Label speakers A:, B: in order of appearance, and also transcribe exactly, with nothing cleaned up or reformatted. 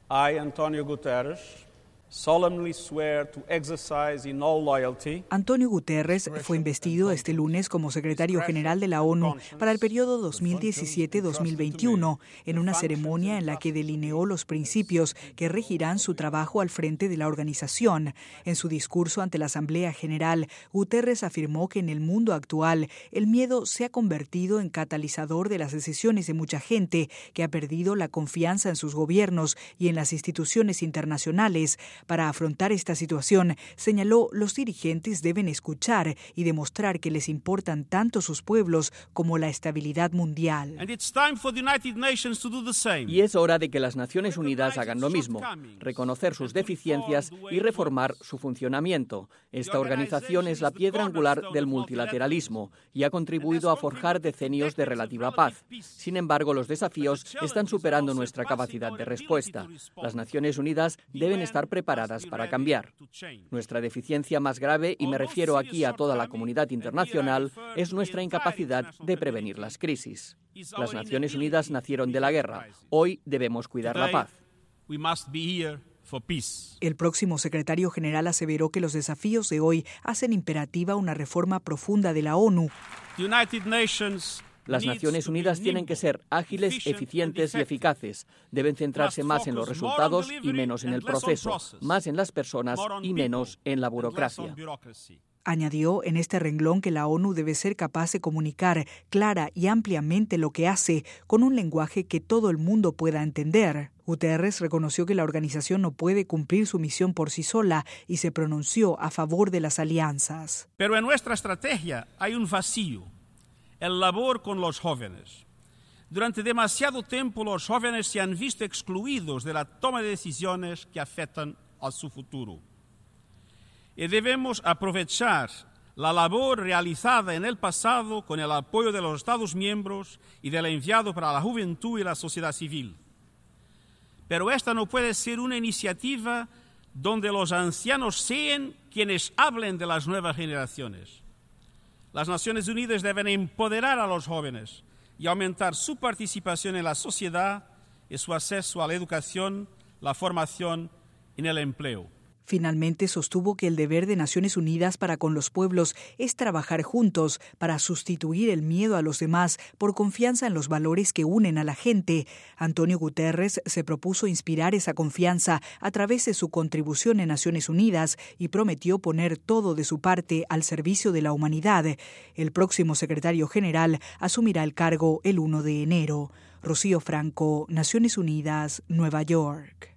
A: I, Antonio Guterres, solemnly swear to exercise in all loyalty.
B: Antonio Guterres fue investido este lunes como secretario general de la ONU para el periodo dos mil diecisiete a dos mil veintiuno, en una ceremonia en la que delineó los principios que regirán su trabajo al frente de la organización. En su discurso ante la Asamblea General, Guterres afirmó que en el mundo actual el miedo se ha convertido en catalizador de las decisiones de mucha gente que ha perdido la confianza en sus gobiernos y en las instituciones internacionales. Para afrontar esta situación, señaló, los dirigentes deben escuchar y demostrar que les importan tanto sus pueblos como la estabilidad mundial.
C: Y es hora de que las Naciones Unidas hagan lo mismo, reconocer sus deficiencias y reformar su funcionamiento. Esta organización es la piedra angular del multilateralismo y ha contribuido a forjar decenios de relativa paz. Sin embargo, los desafíos están superando nuestra capacidad de respuesta. Las Naciones Unidas deben estar preparadas para cambiar. Nuestra deficiencia más grave, y me refiero aquí a toda la comunidad internacional, es nuestra incapacidad de prevenir las crisis. Las Naciones Unidas nacieron de la guerra. Hoy debemos cuidar la paz.
B: El próximo secretario general aseveró que los desafíos de hoy hacen imperativa una reforma profunda de la ONU.
C: Las Naciones Unidas tienen que ser ágiles, eficientes y eficaces. Deben centrarse más en los resultados y menos en el proceso, más en las personas y menos en la burocracia.
B: Añadió en este renglón que la ONU debe ser capaz de comunicar clara y ampliamente lo que hace, con un lenguaje que todo el mundo pueda entender. Guterres reconoció que la organización no puede cumplir su misión por sí sola y se pronunció a favor de las alianzas.
D: Pero en nuestra estrategia hay un vacío. El labor con los jóvenes. Durante demasiado tiempo los jóvenes se han visto excluidos de la toma de decisiones que afectan a su futuro. Y debemos aprovechar la labor realizada en el pasado con el apoyo de los Estados miembros y del enviado para la juventud y la sociedad civil. Pero esta no puede ser una iniciativa donde los ancianos sean quienes hablen de las nuevas generaciones. Las Naciones Unidas deben empoderar a los jóvenes y aumentar su participación en la sociedad y su acceso a la educación, la formación y el empleo.
B: Finalmente sostuvo que el deber de Naciones Unidas para con los pueblos es trabajar juntos para sustituir el miedo a los demás por confianza en los valores que unen a la gente. Antonio Guterres se propuso inspirar esa confianza a través de su contribución en Naciones Unidas y prometió poner todo de su parte al servicio de la humanidad. El próximo secretario general asumirá el cargo el primero de enero. Rocío Franco, Naciones Unidas, Nueva York.